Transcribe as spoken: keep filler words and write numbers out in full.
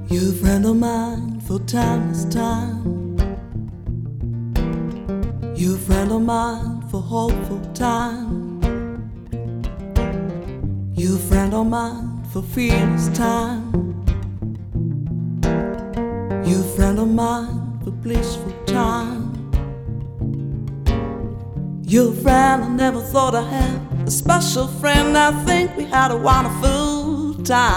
You're a friend of mine for timeless time. You're a friend of mine for hopeful time. You're a friend of mine for fearless time. You're a friend of mine for blissful time. You're a friend I never thought I had, a special friend. I think we had a wonderful time.